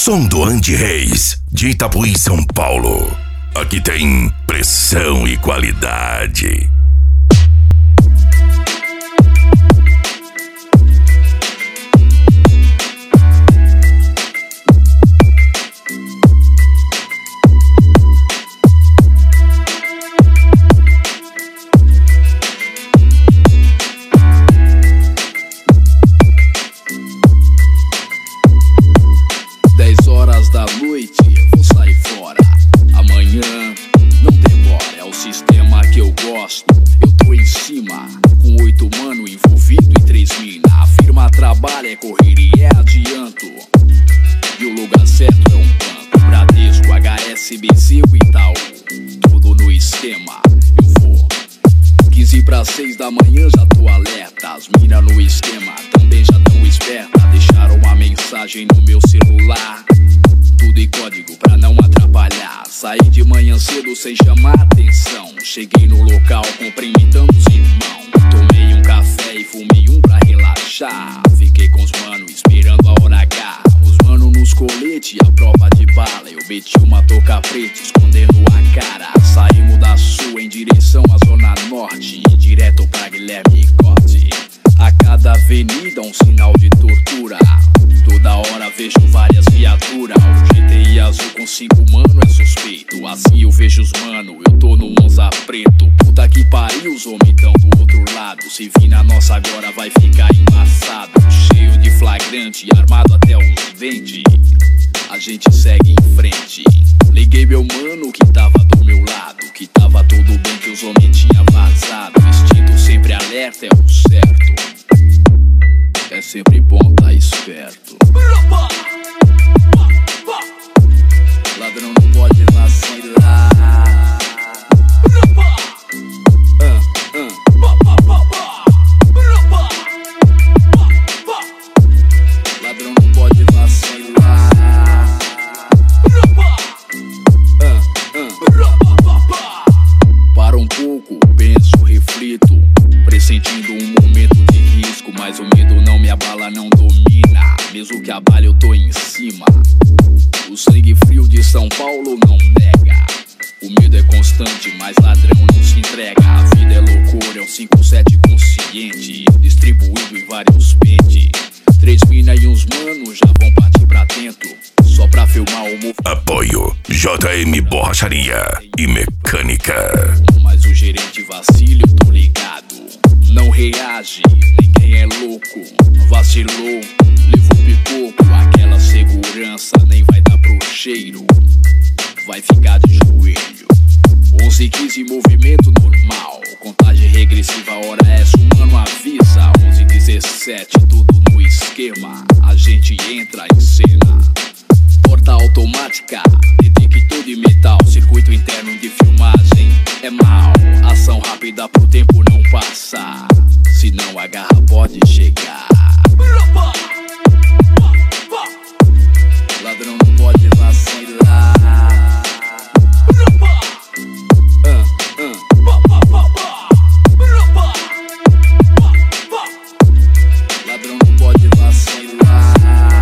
som do Andy Reis, de Itapuí, São Paulo. Aqui tem pressão e qualidade. Da noite, vou sair fora. Amanhã não demora, é o sistema que eu gosto. Eu tô em cima, com 8 mano envolvido e 3 mina. A firma trabalha, é correria, é adianto. E o lugar certo é um banco, Bradesco, HSBC, o Itaú. Tudo no esquema, eu vou 15 para 6 da manhã, já tô alerta. As mina no esquema também já tão esperta. Deixaram uma mensagem no meu celular, tudo em código pra não atrapalhar. Saí de manhã cedo sem chamar atenção. Cheguei no local cumprimentando os irmãos. Tomei um café e fumei um pra relaxar. Fiquei com os manos esperando a hora H. Os manos nos coletes, a prova de bala. Eu meti uma touca preta escondendo a cara. Saímos da sul em direção à zona norte, direto pra Guilherme Cote. A cada avenida um sinal de tortura. Toda hora vejo várias viaturas. O GTI azul com 5 mano é suspeito. Assim eu vejo os mano, eu tô no Monza preto. Puta que pariu, os homens tão do outro lado. Se vir na nossa agora vai ficar embaçado. Cheio de flagrante, armado até os dentes. A gente segue em frente. Liguei meu mano que tava do meu lado, que tava tudo bem, que os homens tinham vazado. Instinto sempre alerta é o certo. É sempre bom tá esperto. Ladrão não pode vacilar. Ladrão não pode vacilar. Para um pouco, penso, reflito, pressentindo um momento de risco. Mas o medo não me abala, não domina. Mesmo que abale eu tô em cima. O sangue frio de São Paulo não nega. O medo é constante, mas ladrão não se entrega. A vida é loucura, é um 5-7 consciente, distribuído em vários pentes. 3 mina e uns manos já vão partir pra dentro, só pra filmar o movimento. Apoio JM Borracharia e Mecânica. Mas o gerente vacila, eu tô ligado. Não reage, ninguém é louco. Vacilou, levou pipoco. Aquela segurança nem vai dar pro cheiro. Vai ficar de joelho. 11:15 movimento normal. Contagem regressiva, hora essa o mano avisa. 11:17 tudo no esquema. A gente entra em cena. Porta automática, detector de metal. Circuito interno de filmagem é mal. Ação rápida pro tempo não passar, senão a garra pode chegar. Ladrão não pode vacilar. Ladrão não pode vacilar.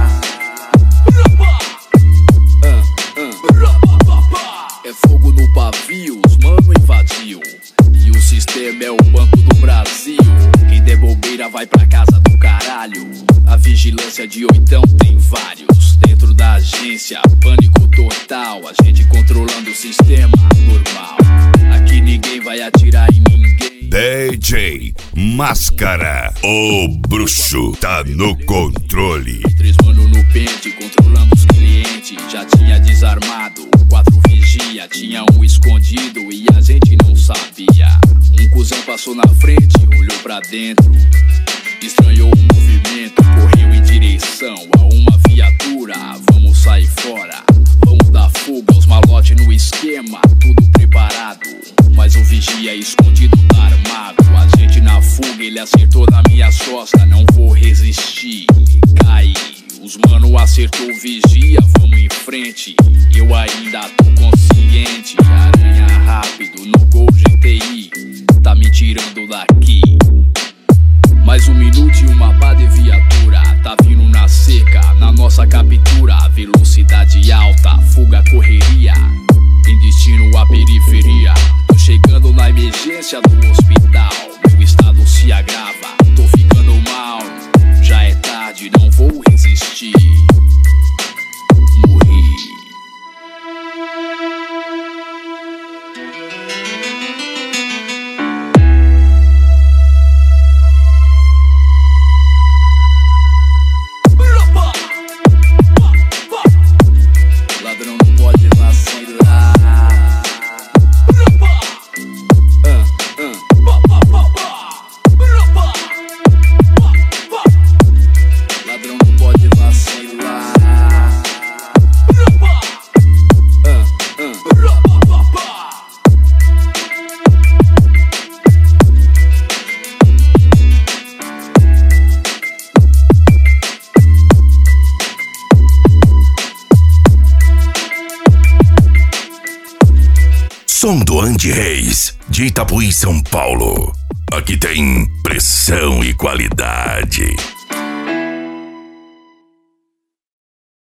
É fogo no pavio, os mano invadiu. E o sistema é o Banco do Brasil. Quem der bobeira vai pra casa do caralho. A vigilância de oitão tem vários. Dentro da agência, pânico total. A gente controlando o sistema normal. Aqui ninguém vai atirar em ninguém. DJ Máscara, o bruxo tá no controle. 3 mano no pente, controlando os clientes. Já tinha desarmado, 4 vigia. Tinha um escondido e a gente não sabia. Um cuzão passou na frente, olhou pra dentro, estranhou o movimento, correu em direção a uma viatura. Vamos sair fora, vamos dar fuga. Os malotes no esquema, tudo preparado. Mas o vigia escondido tá armado. A gente na fuga, ele acertou na minha costa. Não vou resistir, caí. Os mano acertou o vigia, vamos em frente. Eu ainda tô consciente. Aranha rápido no Gol GTI, tá me tirando daqui. Mais 1 minuto e uma pá de viatura tá vindo na seca, na nossa nossa captura, velocidade alta, fuga, correria, em destino à periferia. Tô chegando na emergência do hospital, meu estado se agrava, tô ficando mal. Já é tarde, não vou resistir. Morri. Ladrão não pode vacilar. Ladrão não pode vacilar. Som do Andy Reis, de Itapuí, São Paulo. Aqui tem pressão e qualidade.